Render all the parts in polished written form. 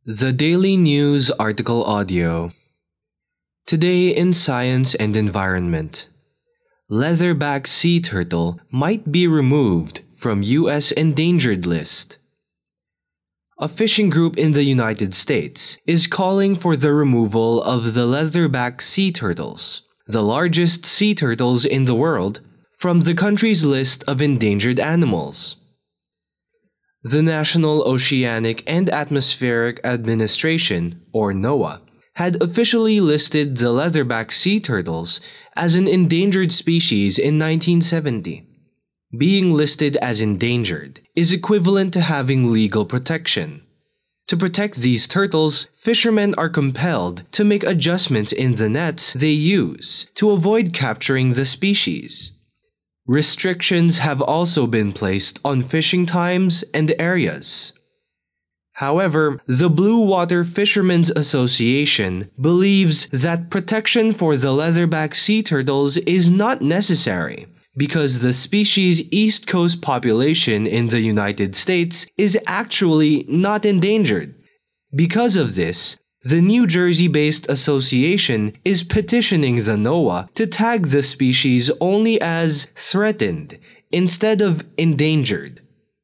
The Daily News Article Audio. Today in Science and Environment. Leatherback sea turtle might be removed from U.S. endangered list. A fishing group in the United States is calling for the removal of the leatherback sea turtles, the largest sea turtles in the world, from the country's list of endangered animals. The National Oceanic and Atmospheric Administration, or NOAA, had officially listed the leatherback sea turtles as an endangered species in 1970. Being listed as endangered is equivalent to having legal protection. To protect these turtles, fishermen are compelled to make adjustments in the nets they use to avoid capturing the species. Restrictions have also been placed on fishing times and areas. However, the Blue Water Fishermen's Association believes that protection for the leatherback sea turtles is not necessary because the species' East Coast population in the United States is actually not endangered. Because of this, the New Jersey-based association is petitioning the NOAA to tag the species only as threatened instead of endangered.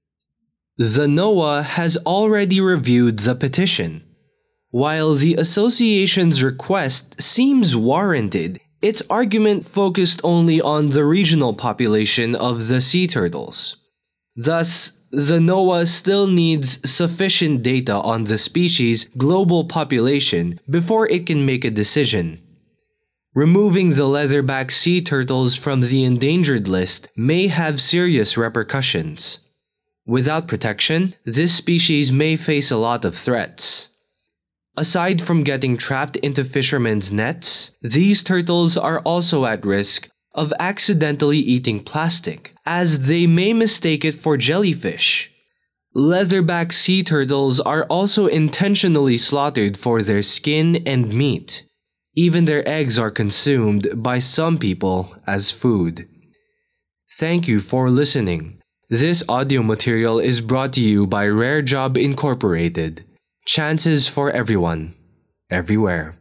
The NOAA has already reviewed the petition. While the association's request seems warranted, its argument focused only on the regional population of the sea turtles. Thus, the NOAA still needs sufficient data on the species' global population before it can make a decision. Removing the leatherback sea turtles from the endangered list may have serious repercussions. Without protection, this species may face a lot of threats. Aside from getting trapped into fishermen's nets, these turtles are also at risk of accidentally eating plastic, as they may mistake it for jellyfish. Leatherback sea turtles are also intentionally slaughtered for their skin and meat. Even their eggs are consumed by some people as food. Thank you for listening. This audio material is brought to you by Rare Job Incorporated. Chances for everyone, everywhere.